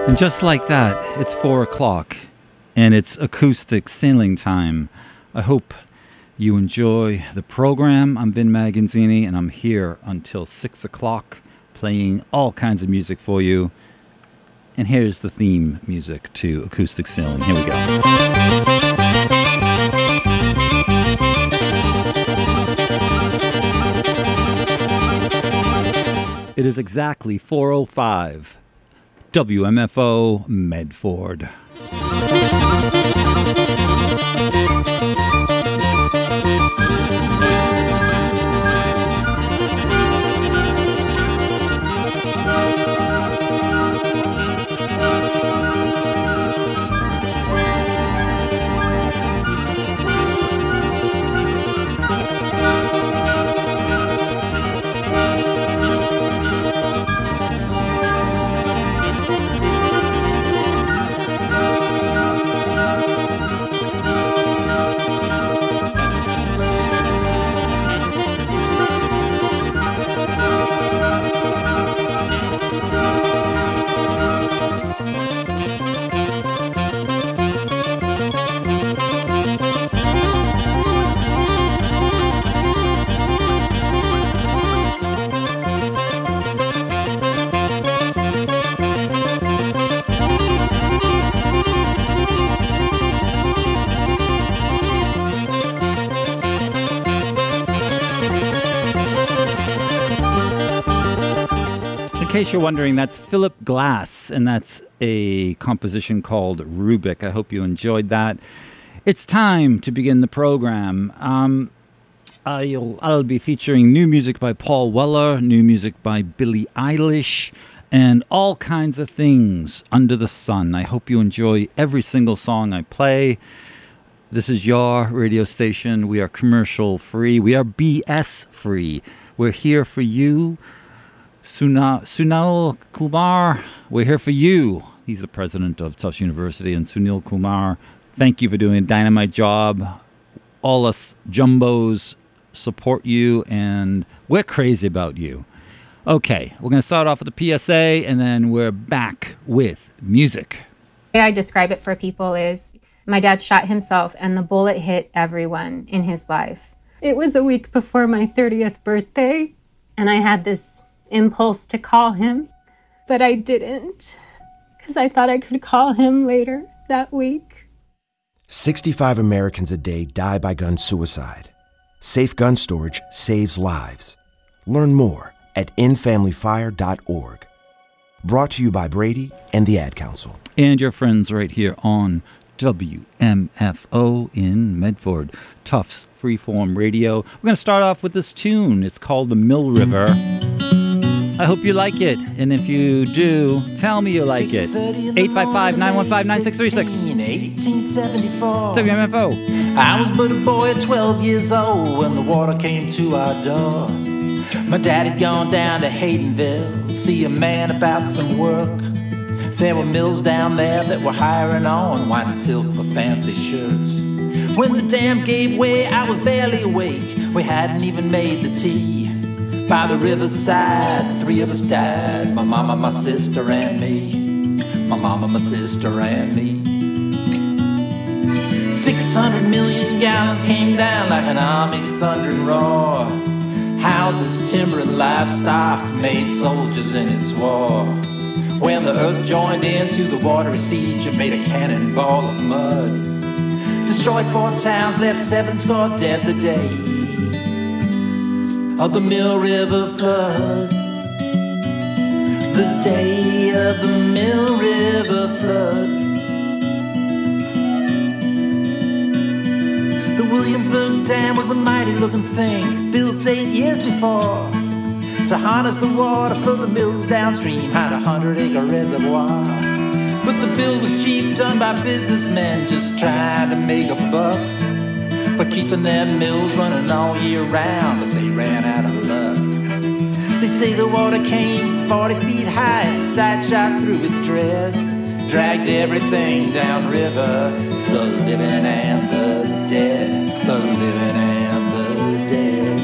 And just like that, it's 4 o'clock, and it's acoustic sailing time. I hope you enjoy the program. I'm Vin Magazzini, and I'm here until 6 o'clock, playing all kinds of music for you. And here's the theme music to Acoustic Sailing. Here we go. It is exactly 4:05. WMFO Medford. In case you're wondering, that's Philip Glass, and that's a composition called Rubik. I hope you enjoyed that. It's time to begin the program. I'll be featuring new music by Paul Weller, new music by Billie Eilish, and all kinds of things under the sun. I hope you enjoy every single song I play. This is your radio station. We are commercial free. We are BS free. We're here for you. Sunil Kumar, we're here for you. He's the president of Tufts University. And Sunil Kumar, thank you for doing a dynamite job. All us jumbos support you, and we're crazy about you. Okay, we're going to start off with the PSA, and then we're back with music. The way I describe it for people is my dad shot himself, and the bullet hit everyone in his life. It was a week before my 30th birthday, and I had this impulse to call him, but I didn't, because I thought I could call him later that week. 65 Americans a day die by gun suicide. Safe gun storage saves lives. Learn more at endfamilyfire.org. Brought to you by Brady and the Ad Council. And your friends right here on WMFO in Medford, Tufts Freeform Radio. We're going to start off with this tune. It's called The Mill River. I hope you like it, and if you do, tell me you like it. 855-915-9636. In 1874, WMFO. I was but a boy at 12 years old when the water came to our door. My dad had gone down to Haydenville, see a man about some work. There were mills down there that were hiring on white silk for fancy shirts. When the dam gave way, I was barely awake. We hadn't even made the tea. By the riverside, 3 of us died. My mama, my sister, and me. My mama, my sister, and me. 600 million gallons came down like an army's thundering roar. Houses, timber, and livestock made soldiers in its war. When the earth joined into the watery siege, it made a cannonball of mud. Destroyed 4 towns, left 7 score dead the day of the Mill River flood. The day of the Mill River flood. The Williamsburg Dam was a mighty looking thing, built 8 years before, to harness the water for the mills downstream, had a 100-acre reservoir. But the bill was cheap, done by businessmen just trying to make a buck, but keeping their mills running all year round, but they ran out of luck. They say the water came 40 feet high, a sight shot through with dread, dragged everything downriver, the living and the dead, the living and the dead.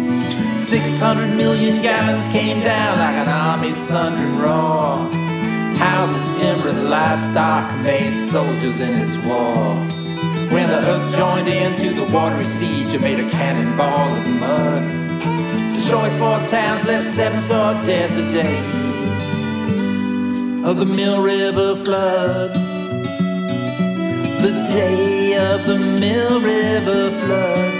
600 million gallons came down like an army's thundering roar. Houses, timber, and livestock made soldiers in its war. When the earth joined into the watery siege, it made a cannonball of mud. Destroyed 4 towns, left 7 score dead the day of the Mill River flood. The day of the Mill River flood.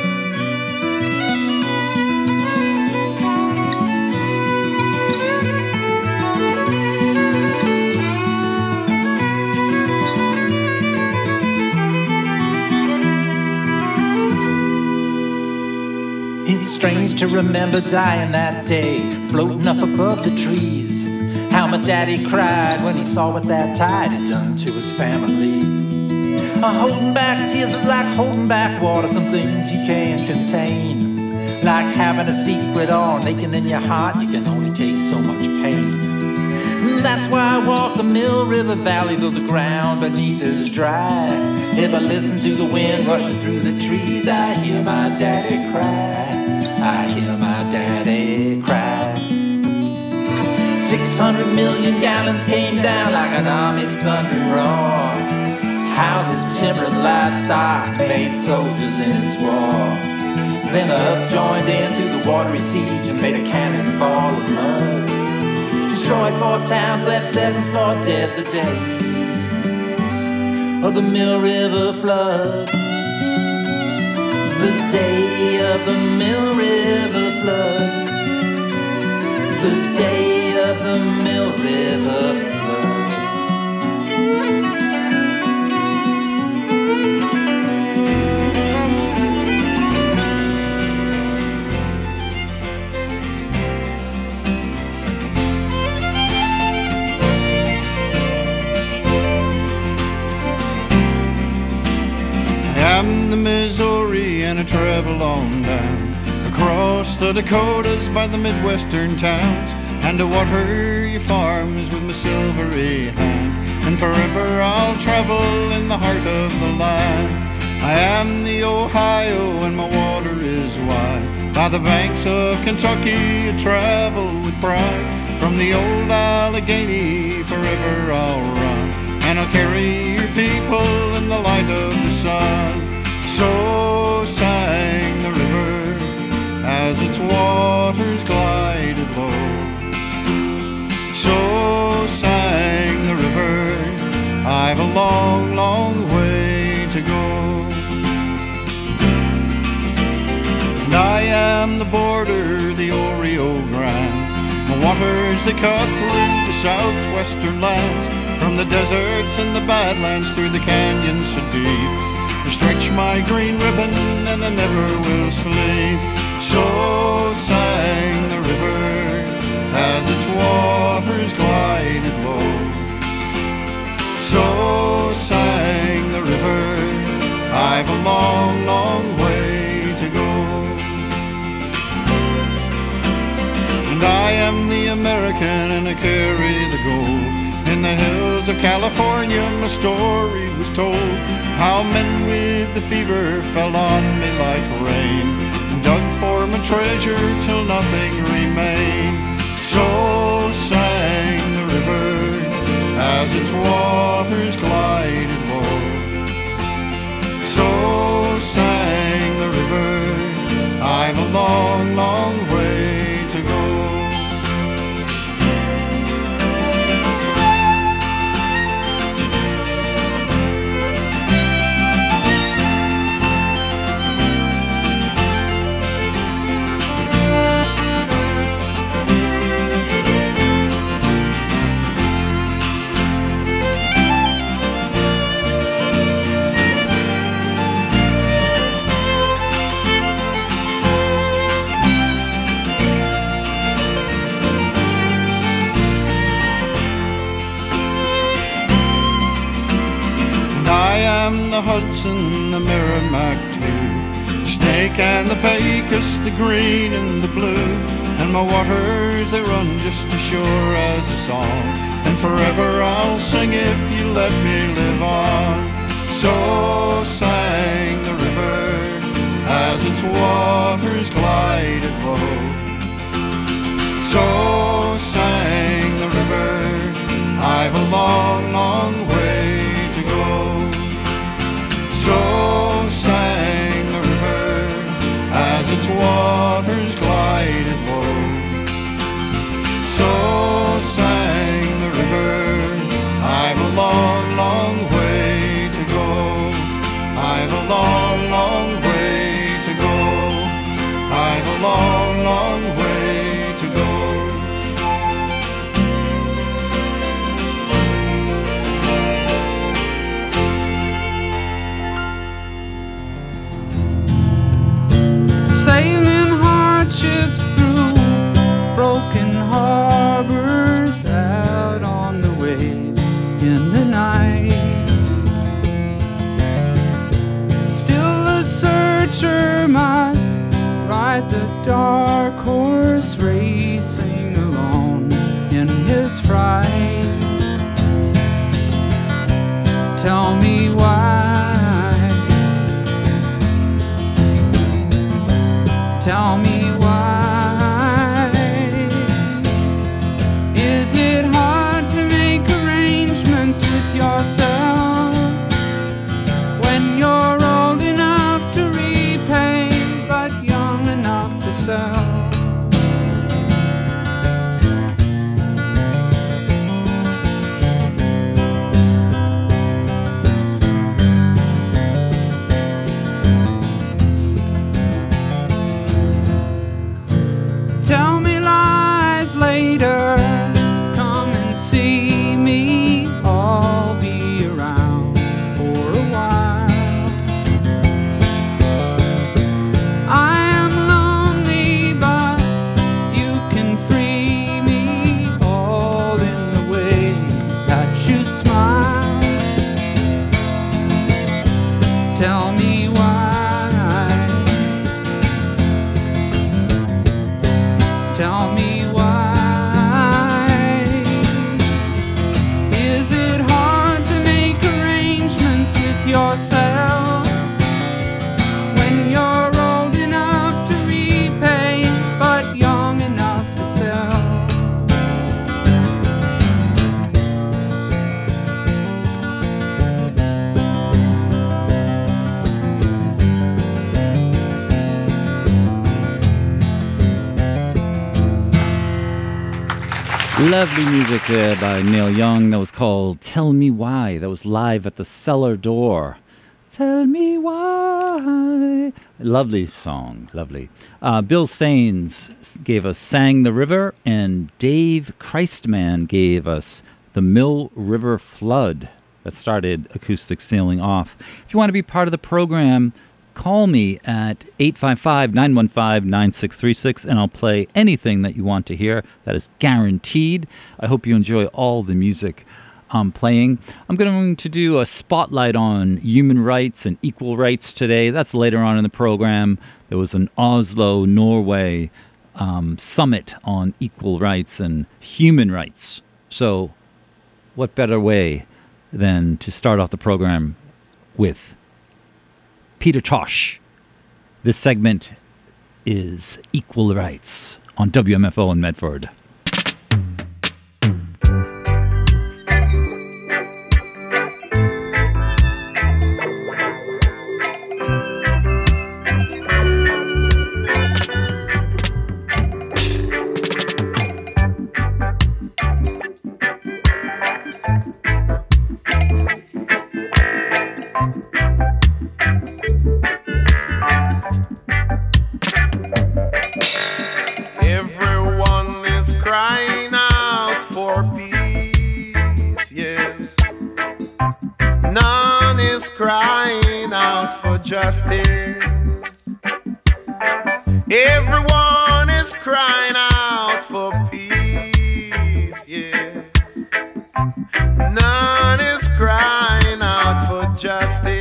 It's strange to remember dying that day, floating up above the trees. How my daddy cried when he saw what that tide had done to his family. Holding back tears is like holding back water, some things you can't contain. Like having a secret all naked in your heart, you can only take so much pain. That's why I walk the Mill River Valley, though the ground beneath is dry. If I listen to the wind rushing through the trees, I hear my daddy cry. I hear my daddy cry. 600 million gallons came down like an army's thundering roar. Houses, timber, and livestock made soldiers in its war. Then the earth joined into the watery siege and made a cannonball of mud. Destroyed 4 towns, left 7 score dead the day of the Mill River flood. The day of the Mill River flood. The day of the Mill River flood. I'm the Missouri and I travel on down across the Dakotas by the Midwestern towns, and to water your farms with my silvery hand, and forever I'll travel in the heart of the land. I am the Ohio and my water is wide. By the banks of Kentucky I travel with pride. From the old Allegheny forever I'll run, and I'll carry your people in the light of the sun. So sang the river as its waters glided low. So sang the river, I've a long, long way to go. And I am the border, the Rio Grande, the waters that cut through the southwestern lands, from the deserts and the badlands through the canyons so deep. I stretch my green ribbon and I never will sleep. So sang the river as its waters glided low. So sang the river, I've a long, long way to go. And I am the American and I carry the gold. In the hills of California my story was told, how men with the fever fell on me like rain, and dug for my treasure till nothing remained. So sang the river as its waters glided low. So sang the river, I've a long, long way to go. The Hudson, the Merrimack too, the Snake and the Pecos, the green and the blue, and my waters they run just as sure as a song, and forever I'll sing if you let me live on. So sang the river as its waters glided low. So sang the river, I long, long way to go. So sang the river as its waters glided low. So sang the river, I've a long, long way to go. I've a long, long way to go. I've a long, long way to go. Sailing hardships through broken harbors, out on the waves in the night. Still a searcher must ride the dark horse, racing alone in his fright. Tell me why. Tell me why. Is it hard to make arrangements with yourself when you're old enough to repay but young enough to sell? Tell me lies later, come and see me, I'll be around for a while. I am lonely, but you can free me, all in the way that you smile. Tell me why. Tell me why. Is it hard to make arrangements with yourself when you're old enough to repay but young enough to sell? Lovely music there by Neil Young. That was called Tell Me Why. That was live at the Cellar Door. Tell me why. Lovely song. Lovely. Bill Sains gave us Sang the River, and Dave Christman gave us The Mill River Flood. That started Acoustic Sailing Off. If you want to be part of the program, call me at 855-915-9636, and I'll play anything that you want to hear. That is guaranteed. I hope you enjoy all the music I'm playing. I'm going to do a spotlight on human rights and equal rights today. That's later on in the program. There was an Oslo, Norway summit on equal rights and human rights. So what better way than to start off the program with Peter Tosh. This segment is Equal Rights on WMFO in Medford. Everyone is crying out for peace, yes. None is crying out for justice. Everyone is crying out for peace, yes. None is crying out for justice.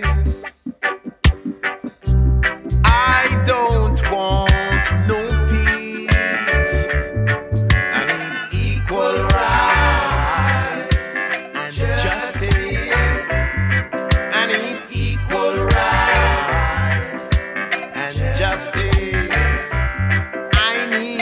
I don't want no peace. I need equal rights and justice. I need equal rights and justice. I need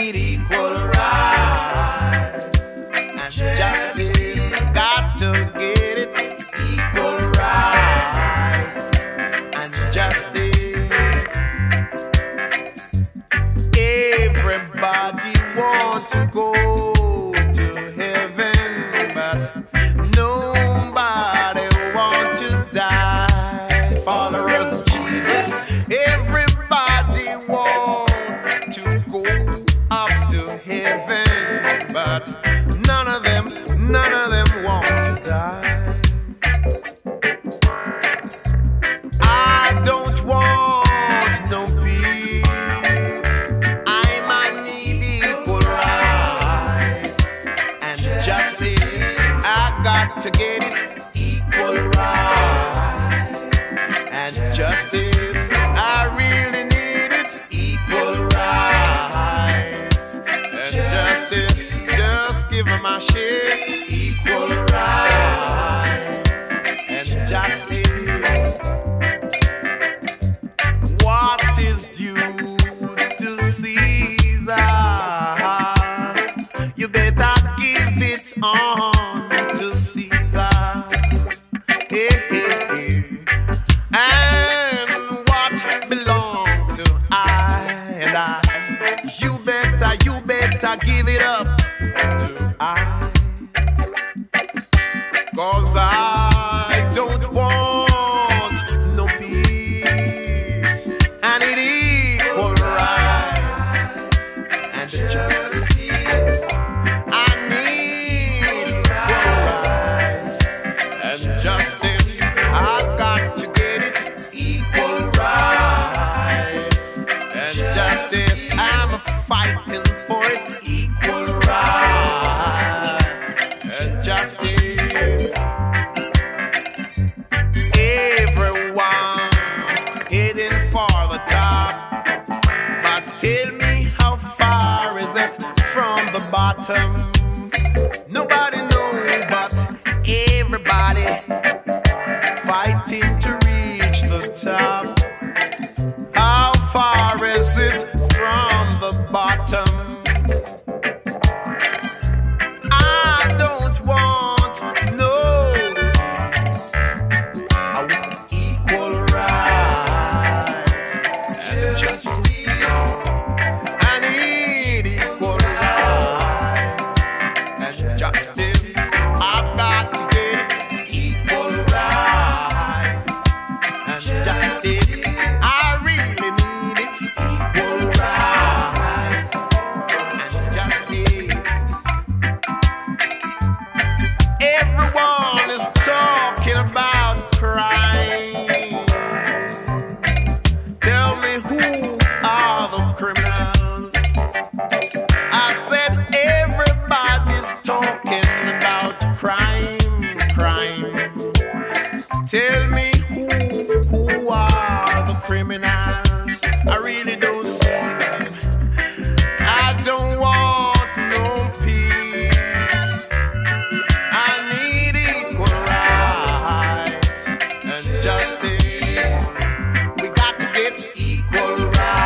Everybody wants to go to heaven, but nobody wants to die. Followers of Jesus, everybody wants to go up to heaven, but none of them want to die. I don't want no peace. I might need equal rights and justice. I got to get it. Equal rights and justice. I really need it. Equal rights and justice. Just give them my share. Equal rights and justice. What is due to Caesar? You better give it on to Caesar. Hey, hey, hey. And what belongs to I and I? You better give it up to I. 'Cause I don't want no peace. I need equal rights and justice. I need equal rights and justice. I got to get it. Equal rights and justice. I'm fighting for it. Equal rights and justice. Everyone heading for the top, but tell me how far is it from the bottom? Nobody knows, but everybody fighting to reach the top. How far is it from the bottom? I don't want no. I want equal rights and justice. I need equal rights and justice. I've got to get equal rights and justice. I really need it. Equal rights and justice. Everyone is talking about crime. Tell me, who are the criminals? I said everybody's talking about crime. Tell me, who are the criminals? I really don't see them. I don't want no peace. I need equal rights and justice. We got to get equal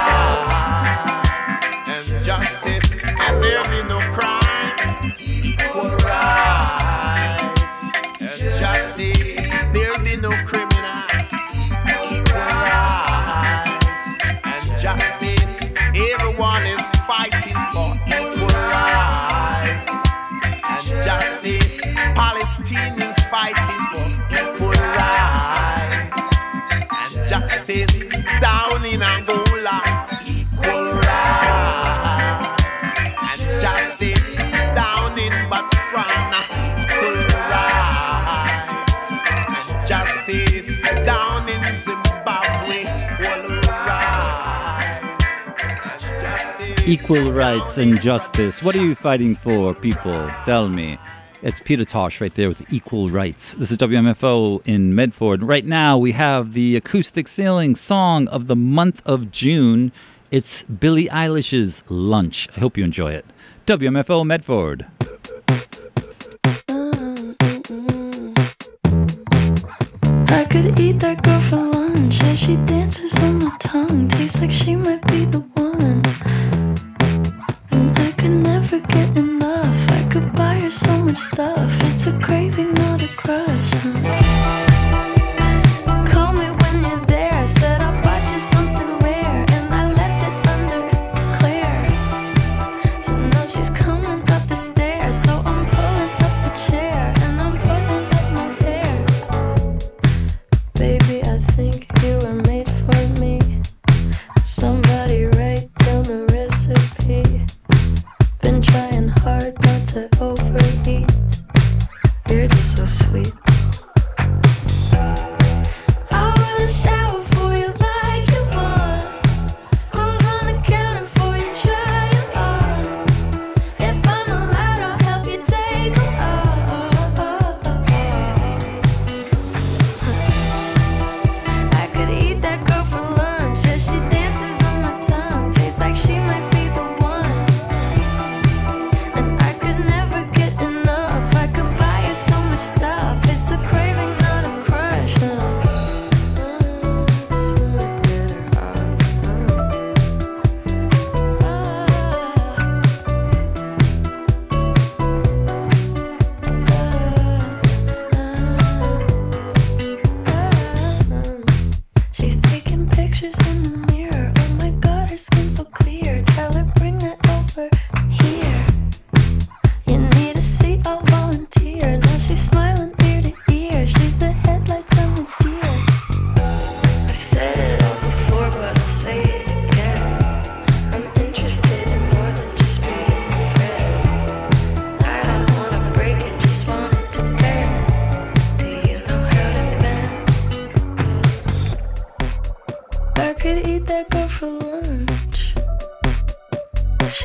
rights and justice. And there'll be no crime. Equal rights and justice. There'll be no criminals. Equal rights and justice. Everyone is fighting for equal rights and justice. Palestinians fighting for equal rights and justice. Down in Angola, equal rights and justice. Down in Botswana, equal rights and justice. Down in Zimbabwe, equal rights and justice. Equal rights and justice. What are you fighting for, people? Tell me. It's Peter Tosh right there with Equal Rights. This is WMFO in Medford. Right now we have the acoustic sailing song of the month of June. It's Billie Eilish's Lunch. I hope you enjoy it. WMFO Medford. I could eat that girl for lunch as she dances on my tongue. Tastes like she might be the one. And I could never get enough. I could buy her so much stuff. It's a craving, not a crush. Call me when you're there. I said I bought you something rare, and I left it under Claire.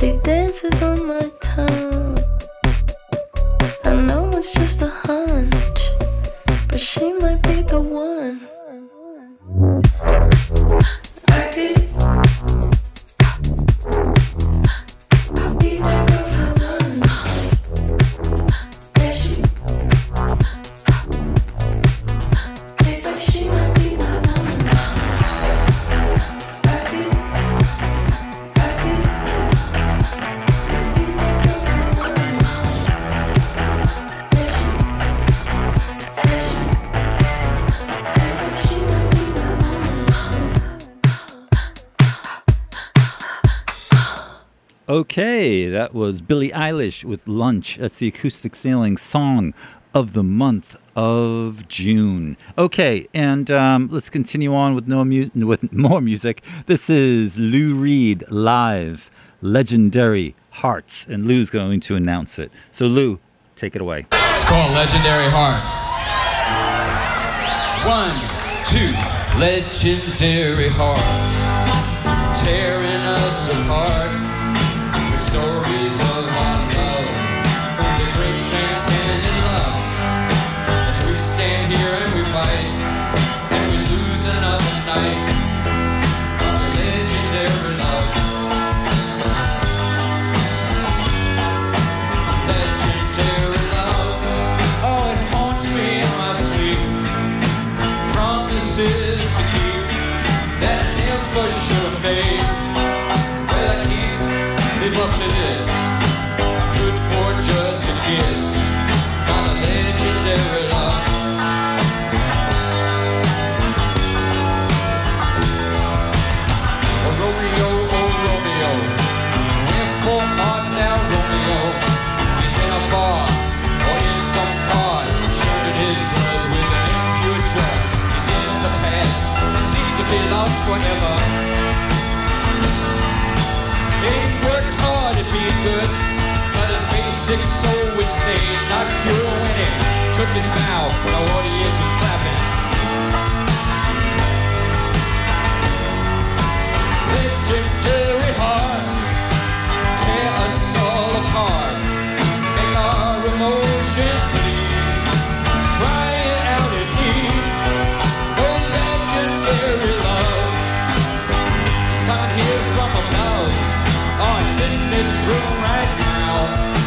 She dances on my tongue. I know it's just a hunch, but she might be the one. I could be that girl for lunch. Yeah, she tastes like she might be the one. I could be that girl for lunch. Yeah, tastes like she might be the one. Okay, that was Billie Eilish with Lunch. That's the Acoustic Sailing song of the month of June. Okay, and let's continue on with with more music. This is Lou Reed live, Legendary Hearts, and Lou's going to announce it. So Lou, take it away. It's called Legendary Hearts. 1, 2, legendary heart, tearing us apart. The stories of our love, the great transcendent loves. As we stand here and we fight, and we lose another night of the legendary love. Legendary love. Oh, it haunts me in my sleep. Promises to keep that I never should have made. Well, I can't live up to this. I'm good for just a kiss on a legendary love. Oh, Romeo, wherefore art thou Romeo? He's in a bar or in some car, churning his blood with an impure drug. He's in the past, seems to be lost forever. He worked hard at being good, but his basic soul was staying not pure when he took his vow. The audience was clapping. Legendary heart, tear us all apart, make our emotions bleed, crying out in need. Oh, legendary love, it's coming here from above. Oh, it's in this room right now.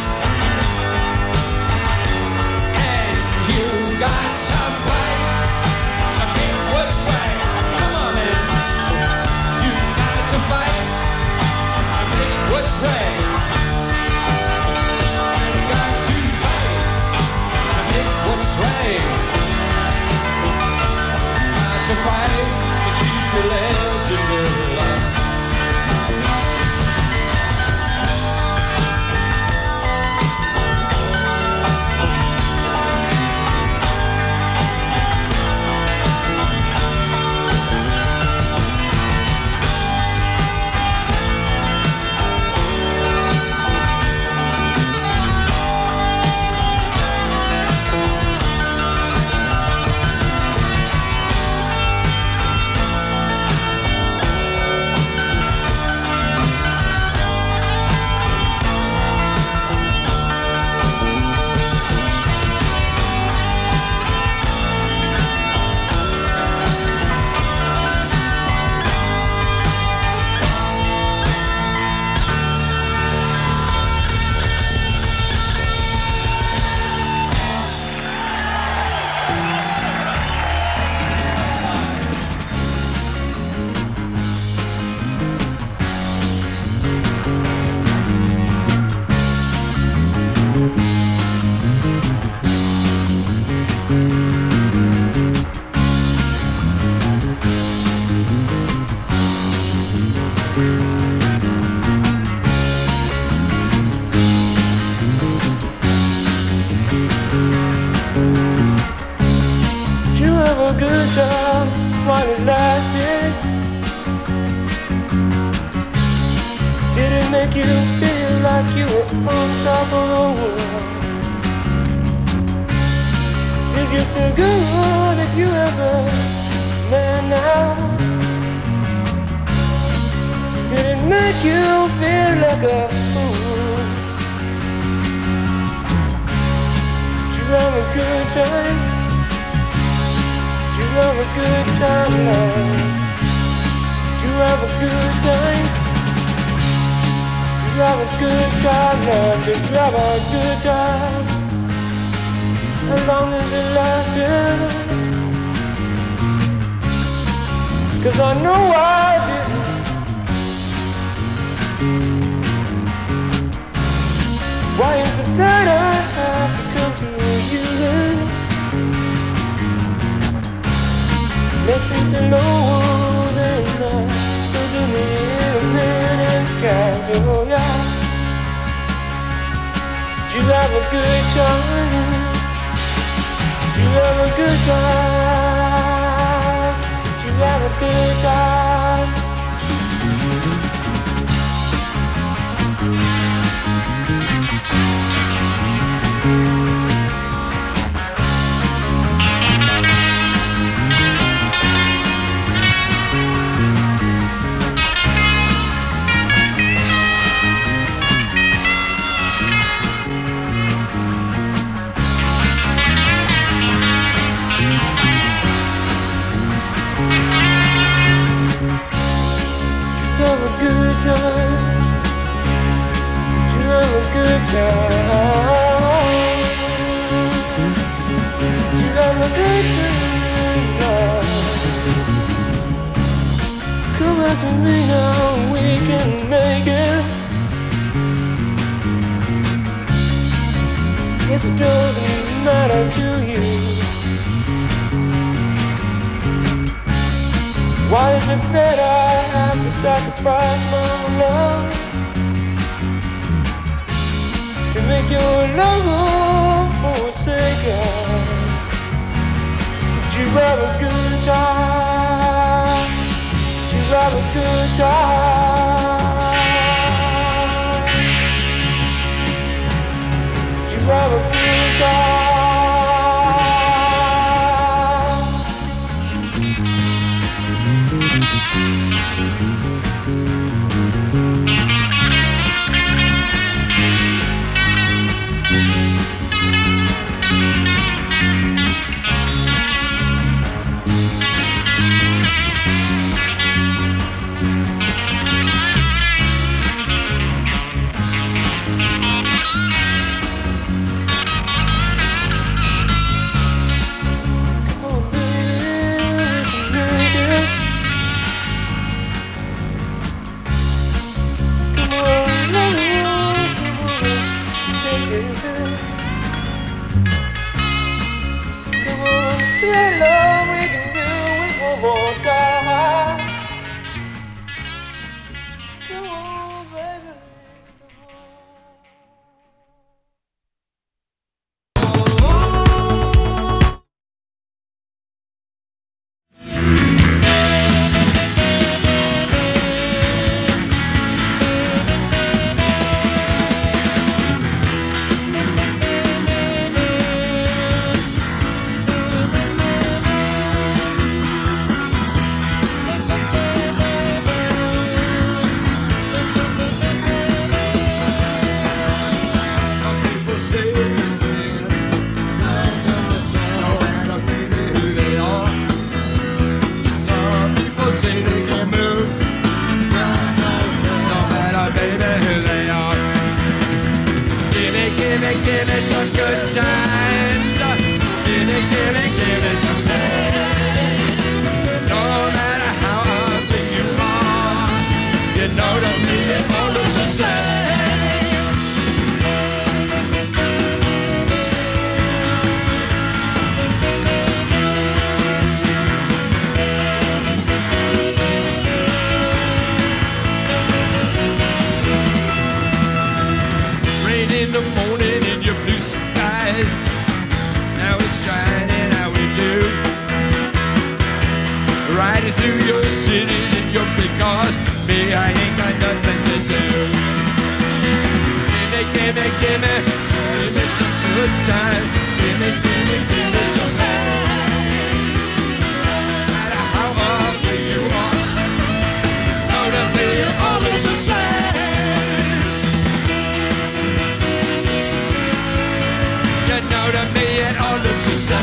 And you got to fight to get what's right. Come on, man. You got to fight to get what's right. You got to fight to get what's right. Got to fight to keep your legendary love. good job while it lasted? Did it make you feel like you were on top of the world? Did you feel good that you ever man now? Did it make you feel like a time? Did you have a good time, love? Did you have a good time? Did you have a good time, love? Did you have a good time? As long as it lasted. 'Cause I know I didn't. Why is it that I have to come to you? Makes me feel lower than birds in the intermittent skies. Oh yeah. Did you have a good time? Did you have a good time? Did you have a good time? Have a good time. You have a good time. You have a good time. Come back to me now, we can make it. Guess it doesn't matter to you. Why is it that I have to sacrifice my love to make your love forsaken? Did you have a good time? Did you have a good time? Did you have a good time? know to me it all looks the same.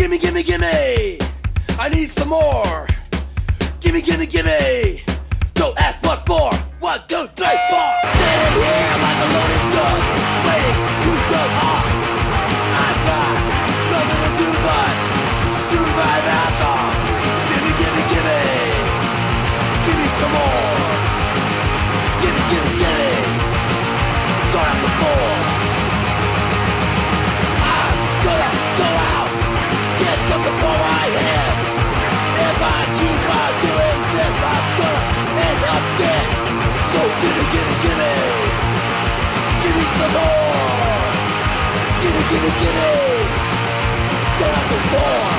Gimme, gimme, gimme. I need some more. Gimme, gimme, gimme. Don't ask what for. 1, 2, 3, 4. Standing here like a loaded gun, waiting to go off. I've got nothing to do but shoot my mouth off. Gimme, gimme, gimme. Gimme some more. Gimme, gimme, gimme. Don't ask what for. I'm gonna go out, get something for my head. If I keep on doing this, I'm gonna end up dead. So gimme, gimme, gimme. Gimme some more. Gimme, gimme, gimme. Don't ask for more.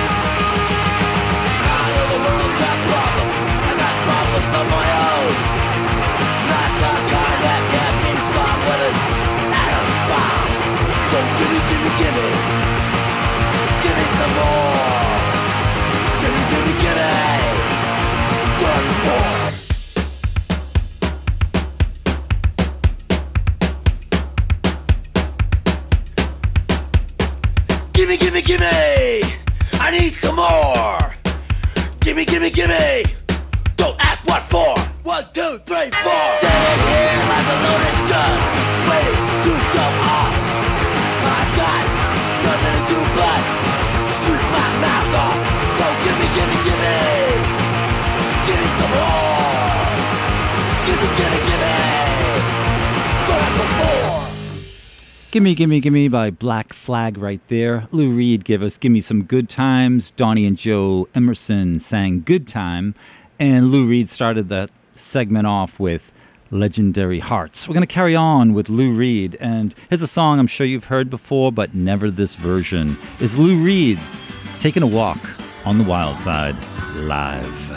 I know the world's got problems. I got problems of my own. Not the kind that can be solved with an atom bomb. So gimme, gimme, gimme. Gimme some more. Gimme, gimme, gimme. Don't ask for more. Gimme, gimme, gimme. I need some more. Gimme, gimme, gimme. Don't ask what for. 1, 2, 3, 4. Standing here like a loaded gun, waiting to go off. I've got nothing to do but shoot my mouth off. So gimme, gimme, gimme. Gimme some more. Gimme, gimme, gimme. Don't ask for more. Gimme, Gimme, Gimme by Black Flag right there. Lou Reed gave us Gimme Some Good Times. Donnie and Joe Emerson sang Good Time. And Lou Reed started that segment off with Legendary Hearts. We're going to carry on with Lou Reed. And here's a song I'm sure you've heard before, but never this version. It's Lou Reed taking a walk on the wild side live.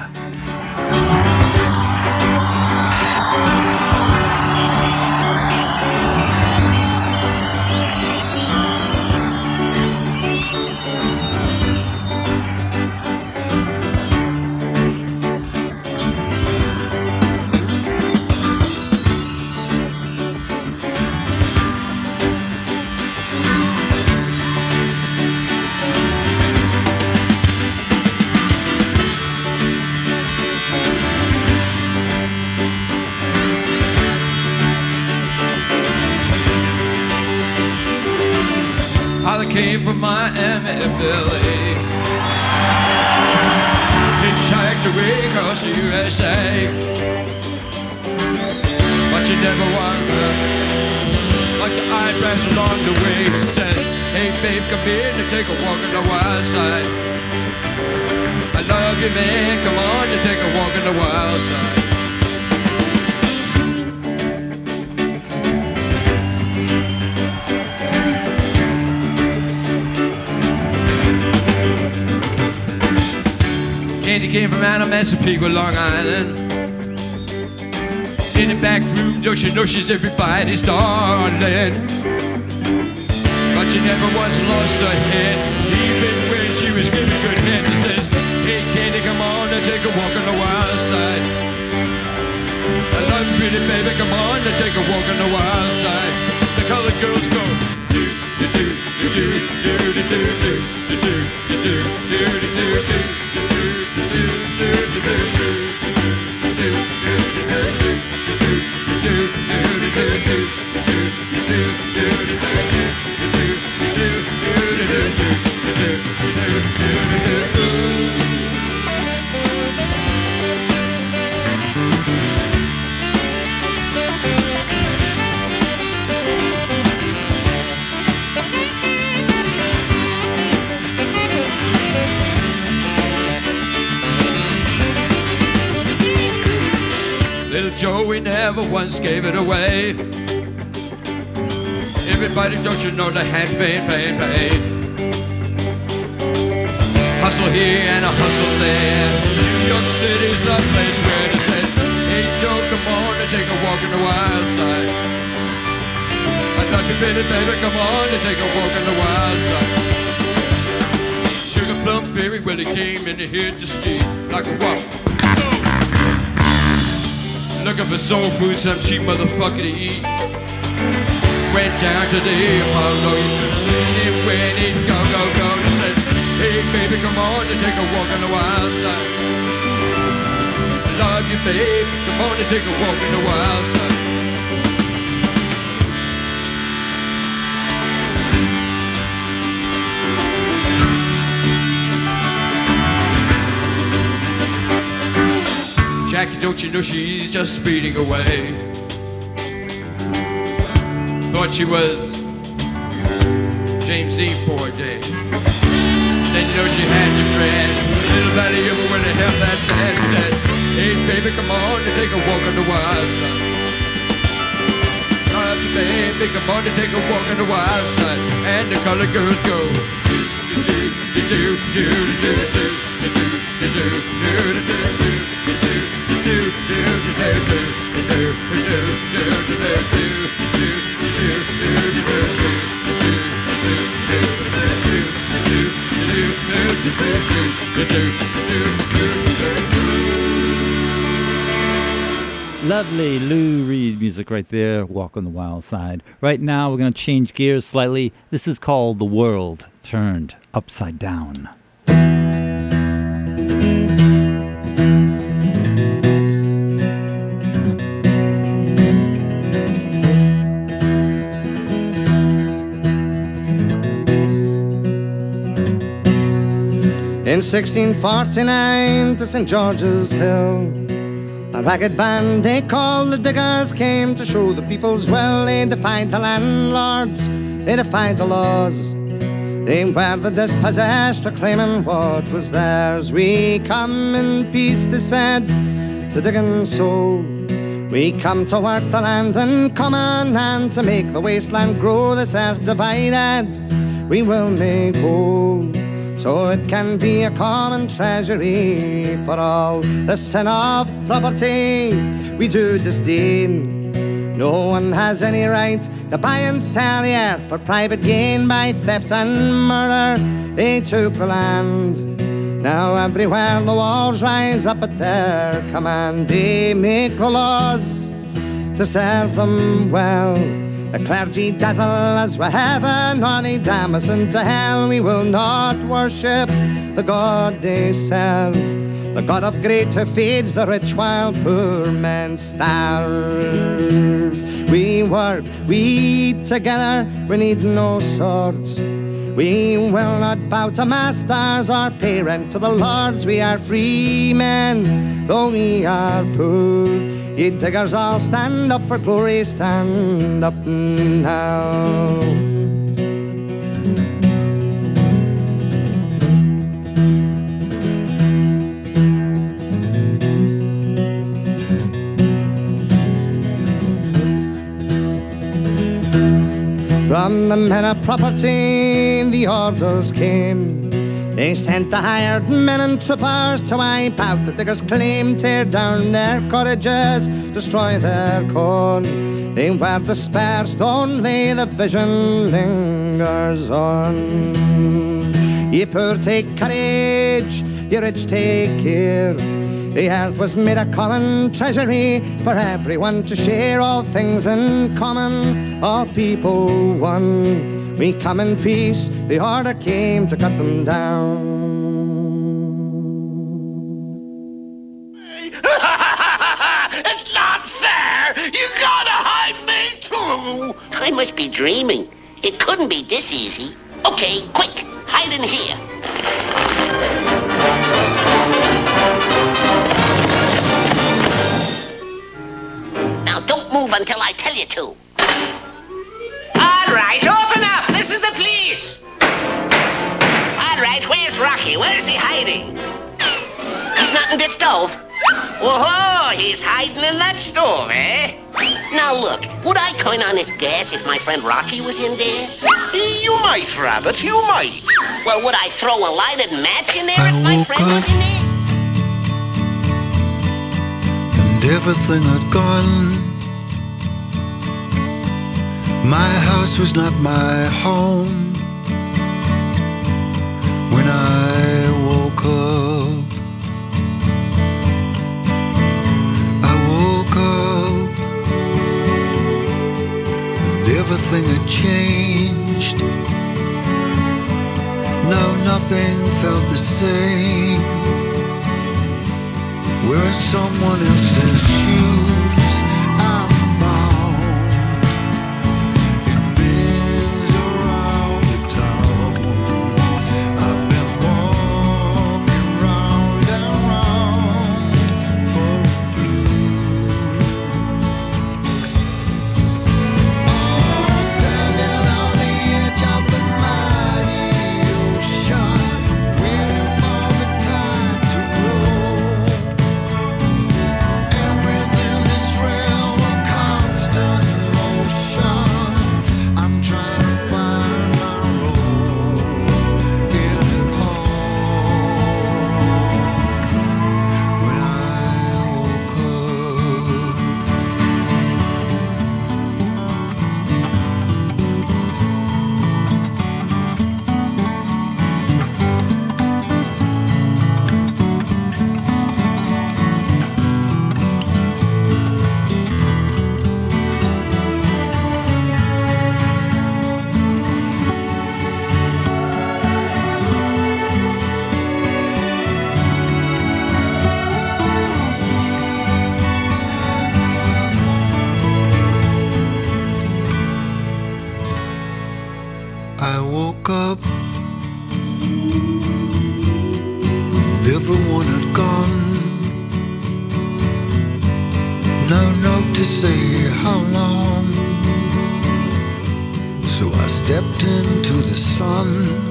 Came from Miami, Philly, hitchhiked away across USA, but you never wonder, like the eyebrows along the way. She said, hey babe, come in and take a walk on the wild side. I love you man, come on and take a walk on the wild side. Candy came from out of Massapequa, Long Island. In the back room, don't you know she's everybody's darling? But she never once lost her head, even when she was giving good head. She says, hey Candy, come on and take a walk on the wild side. I love you pretty baby, come on and take a walk on the wild side. The colored girls go do do do do do do do do do do do do do do. Little Joey never once gave it away. Everybody, don't you know, the hat pain. Hustle here and a hustle there. New York City's the place where they say, hey Joe, come on and take a walk on the wild side. I love you pretty baby, come on and take a walk on the wild side. Sugar Plum Fairy, well he came and he hit the street like a walk. Looking for soul food, some cheap motherfucker to eat. Went down to the Apollo, you should have seen him when he'd go. He said, hey baby, come on and take a walk on the wild side. Love you, babe, come on and take a walk in the wild side. Jackie, don't you know she's just speeding away? Thought she was James Dean for a day. Then you know she had to crash. Little Valley River when they have that dash said, hey baby, come on and take a walk on the wild side. Love you, baby, come on and take a walk on the wild side. And the colored girls go. Lovely Lou Reed music right there, Walk on the Wild Side. Right now we're going to change gears slightly. This is called The World Turned Upside Down. In 1649 to St. George's Hill, a ragged band they called the Diggers came to show the people's will. They defied the landlords, they defied the laws. They were the dispossessed, reclaiming what was theirs. We come in peace, they said, to dig and sow. We come to work the land in common and to make the wasteland grow. This earth divided, we will make whole, so it can be a common treasury for all. The sin of property we do disdain. No one has any right to buy and sell the earth for private gain. By theft and murder they took the land. Now everywhere the walls rise up at their command. They make the laws to serve them well. The clergy dazzle us with heaven, or they damn us into hell. We will not worship the God they serve, the God of great who feeds the rich while poor men starve. We work, we eat together, we need no swords. We will not bow to masters or pay rent to the lords. We are free men, though we are poor. Ye diggers all stand up for glory, stand up now. From the men of property the orders came. They sent the hired men and troopers to wipe out the diggers' claim, tear down their cottages, destroy their corn. They were dispersed, only the vision lingers on. Ye poor take courage, ye rich take care. The earth was made a common treasury for everyone to share. All things in common, all people one. We come in peace, the order came to cut them down. It's not fair! You gotta hide me too! I must be dreaming. It couldn't be this easy. Okay, quick, hide in here. Now don't move until I tell you to. All right, open up. This is the police. All right, where's Rocky? Where's he hiding? He's not in the stove. Whoa, he's hiding in that stove, eh? Now look, would I turn on this gas if my friend Rocky was in there? You might, Rabbit, you might. Well, would I throw a lighted match in there if my friend was in there? And everything had gone. My house was not my home. When I woke up, and everything had changed. No, nothing felt the same. Wearing someone else's shoes, I found in bins around the town. I've been walking round and round for a clue. Oh, standing on the edge of the mighty ocean, waiting for the tide to grow. And within this realm of constant motion, I'm trying to find my role in it all. When I woke up, everyone had gone. No note to say how long. So I stepped into the sun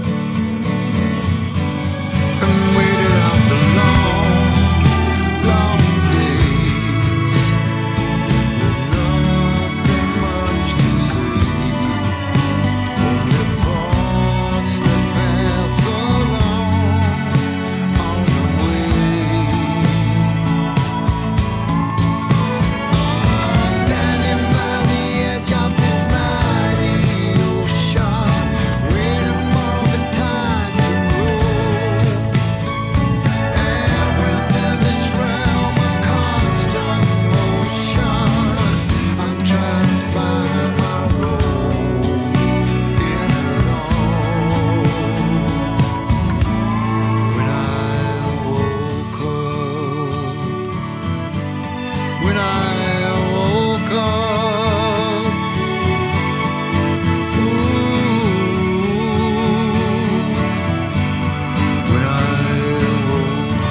and waited out the long, long days with nothing much to say. Only thoughts that pass along on the way. Standing by the edge of this mighty ocean, waiting for the tide to grow. And within this realm of constant motion, I'm trying to find my role in it all. When I woke up, when I woke up, when I woke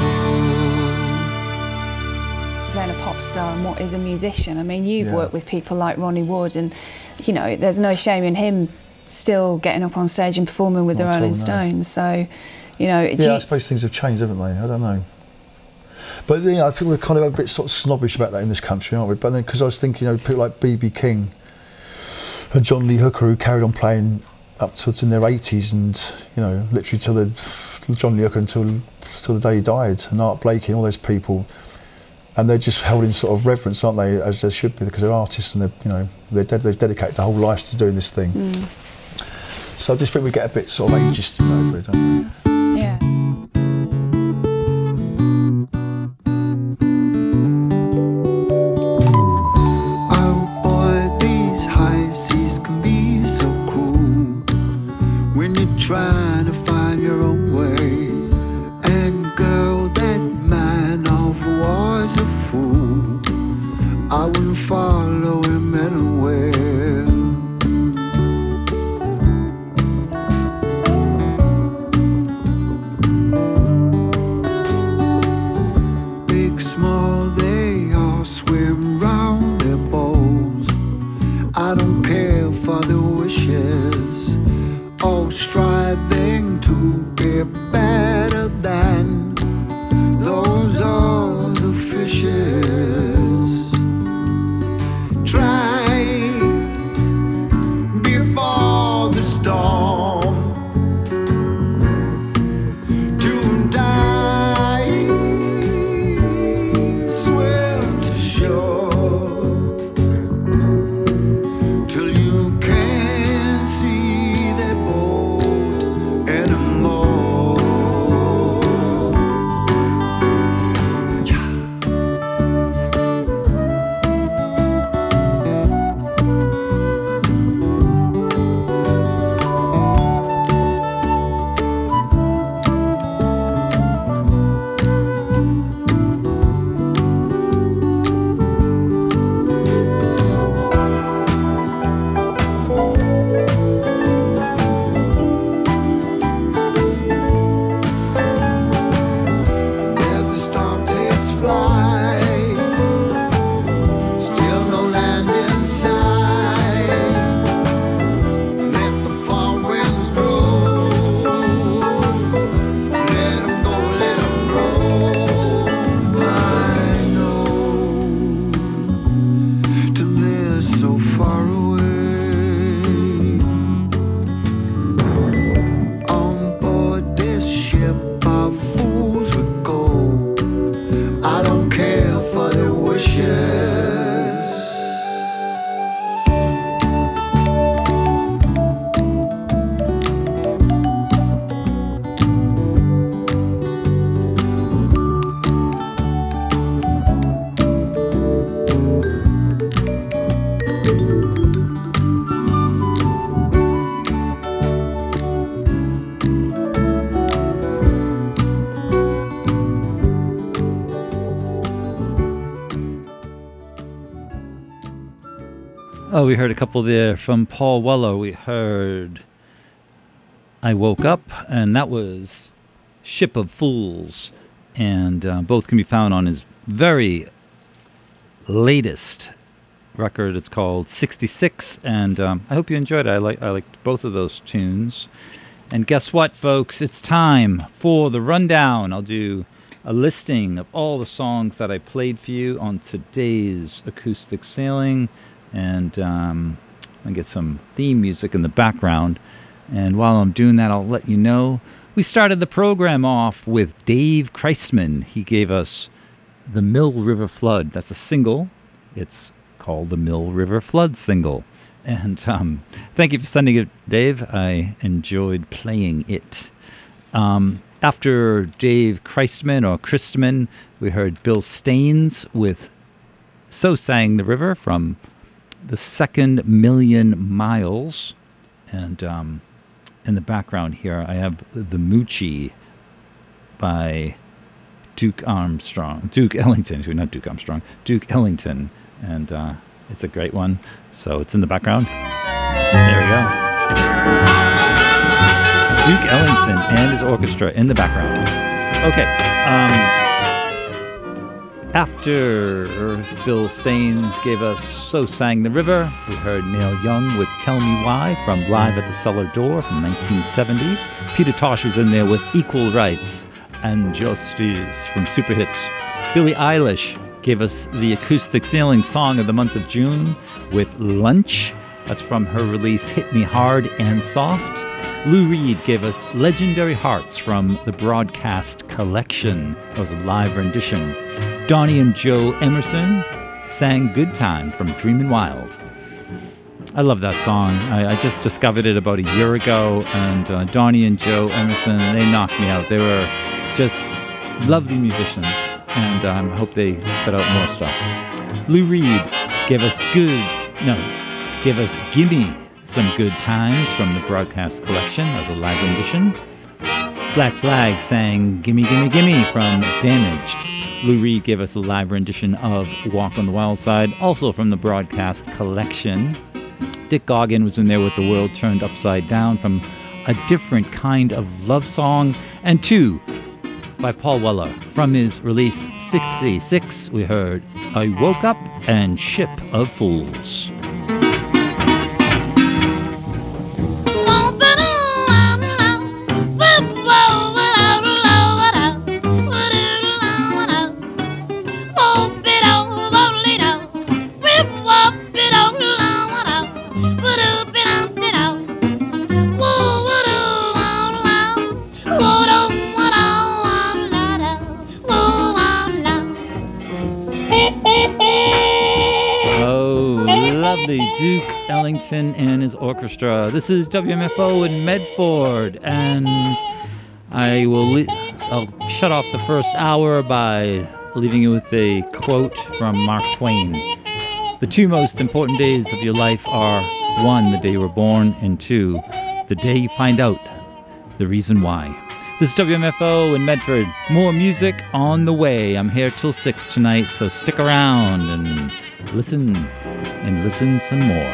up. Then a pop star and what is a musician? I mean, you've Yeah. worked with people like Ronnie Wood, and you know, there's no shame in him still getting up on stage and performing with the Not at all, Rolling no. Stones. So, you know, Yeah, I suppose things have changed, haven't they? I don't know. But you know, I think we're kind of a bit sort of snobbish about that in this country, aren't we? But then, because I was thinking, you know, people like B.B. King and John Lee Hooker, who carried on playing up to in their 80s, and you know, literally till John Lee Hooker until the day he died, and Art Blakey and all those people, and they're just held in sort of reverence, aren't they, as they should be, because they're artists and they've dedicated their whole lives to doing this thing. So I just think we get a bit sort of ageist over it, don't we? Yeah. Oh boy, these high seas can be so cruel when you're trying to find your own way. And girl, that man of war's a fool. I wouldn't follow him anywhere. Big, small, they all swim round their bowls. I don't care for the wishes, all striving to be better than those other fishes. Try before the storm to die. Swim to shore till you can see that boat. Oh, we heard a couple there from Paul Weller. We heard I Woke Up, and that was Ship of Fools. And both can be found on his very latest record. It's called 66, and I hope you enjoyed it. I liked both of those tunes. And guess what, folks? It's time for the rundown. I'll do a listing of all the songs that I played for you on today's Acoustic Sailing, and I'll get some theme music in the background. And while I'm doing that, I'll let you know we started the program off with Dave Christman. He gave us the Mill River Flood. That's a single. It's called the Mill River Flood single. And thank you for sending it, Dave. I enjoyed playing it. After Dave Christman, or Christman, we heard Bill Staines with So Sang the River from the Second Million Miles. And in the background here, I have The Moochie by Duke Ellington. Not Duke Armstrong. Duke Ellington. And it's a great one. So it's in the background. There we go. Duke Ellington and his orchestra in the background. Okay. After Bill Staines gave us So Sang the River, we heard Neil Young with Tell Me Why from Live at the Cellar Door from 1970. Peter Tosh was in there with Equal Rights and Justice from Super Hits. Billie Eilish gave us the Acoustic Sailing Song of the month of June with Lunch. That's from her release Hit Me Hard and Soft. Lou Reed gave us Legendary Hearts from the Broadcast Collection. That was a live rendition. Donnie and Joe Emerson sang Good Time from Dreamin' Wild. I love that song. I just discovered it about a year ago, and Donnie and Joe Emerson, they knocked me out. They were just lovely musicians, and I hope they put out more stuff. Lou Reed gave us Gimme Some Good Times from the Broadcast Collection as a live rendition. Black Flag sang Gimme Gimme Gimme from Damaged. Lou Reed gave us a live rendition of Walk on the Wild Side, also from the Broadcast Collection. Dick Gaughan was in there with The World Turned Upside Down from A Different Kind of Love Song. And two by Paul Weller from his release 66, we heard I Woke Up and Ship of Fools. Duke Ellington and his orchestra. This is WMFO in Medford, and I'll shut off the first hour by leaving you with a quote from Mark Twain. The two most important days of your life are, 1, the day you were born, and 2, the day you find out the reason why. This is WMFO in Medford. More music on the way. I'm here till 6 tonight, so stick around and listen some more.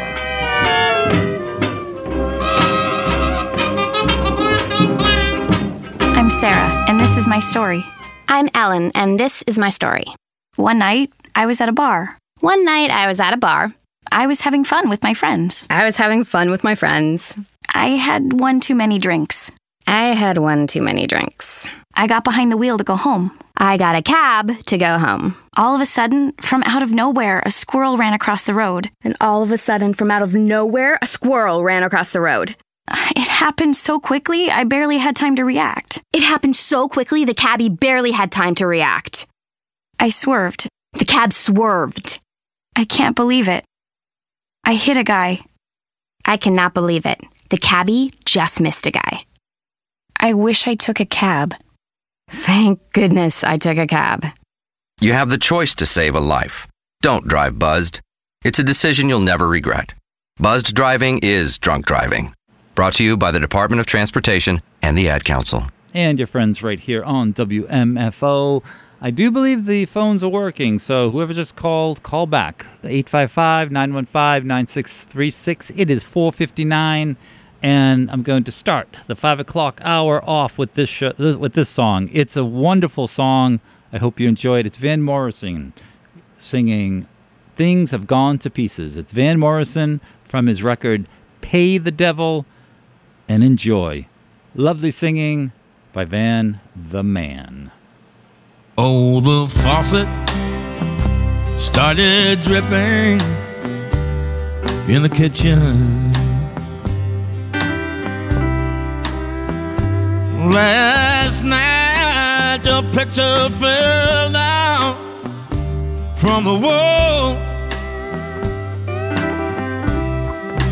I'm Sarah, and this is my story. I'm Ellen, and this is my story. One night, I was at a bar. I was having fun with my friends. I had one too many drinks. I got behind the wheel to go home. I got a cab to go home. All of a sudden, from out of nowhere, a squirrel ran across the road. It happened so quickly, I barely had time to react. The cabbie barely had time to react. I swerved. The cab swerved. I can't believe it. I hit a guy. I cannot believe it. The cabbie just missed a guy. I wish I took a cab. Thank goodness I took a cab. You have the choice to save a life. Don't drive buzzed. It's a decision you'll never regret. Buzzed driving is drunk driving. Brought to you by the Department of Transportation and the Ad Council. And your friends right here on WMFO. I do believe the phones are working, so whoever just called, call back. 855-915-9636. It is 4:59, and I'm going to start the 5 o'clock hour off with this song. It's a wonderful song. I hope you enjoy it. It's Van Morrison singing Things Have Gone to Pieces. It's Van Morrison from his record Pay the Devil, and enjoy. Lovely singing by Van the Man. Oh, the faucet started dripping in the kitchen. Last night your picture fell down from the wall.